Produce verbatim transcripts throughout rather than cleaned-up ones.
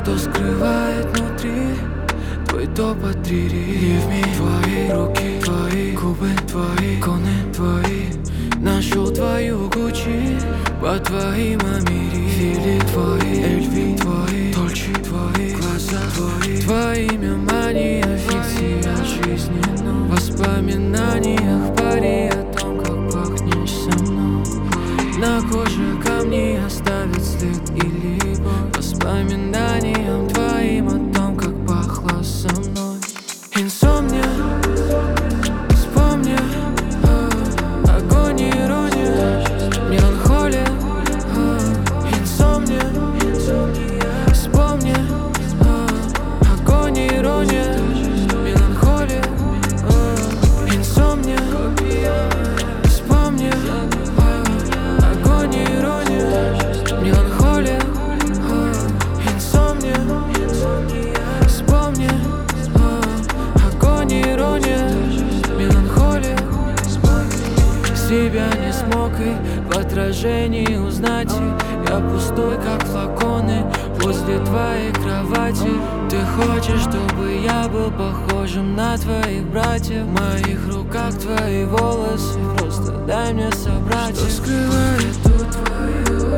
Что скрывает внутри твой топ-три? Твои руки, твои губы, твои коны, твои. Нашел твою Гуччи по твоим Амири. Фили твои, Эльви твои, Дольче твои, глаза твои. Твоими мания, фикция жизни, но в воспоминаниях пари о том, как пахнешь со мной. На коже камни оставит след или боль, воспоминаниям твоим о том, как пахло со мной. Инсомния, вспомни, а, огонь и ирония, меланхолия, а, инсомния, вспомни, а, огонь и ирония, меланхолия, а, инсомния, вспомни, а, огонь и ирония, меланхолия, а, инсомния, вспомни, а, огонь и ирония, меланхолия. Себя не смог и в отражении узнать, и я пустой, как флаконы возле твоей кровати. Ты хочешь, чтобы я был похожим на твоих братьев? В моих руках твои волосы, просто дай мне собрать. Что скрывает тут твою?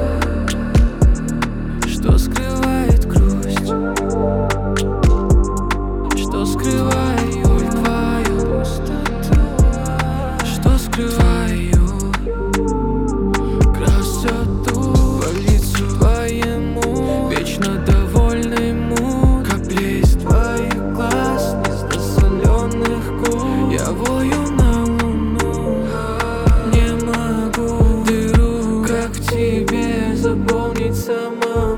Что скрывает грусть? Что скрывает боль твою пустоту? Что скрываю красоту по лицу твоему, вечно довольному, как блеск твоих глаз, несоленых губ. Я вою на луну, не могу дыру, как в тебе, заполнить сама.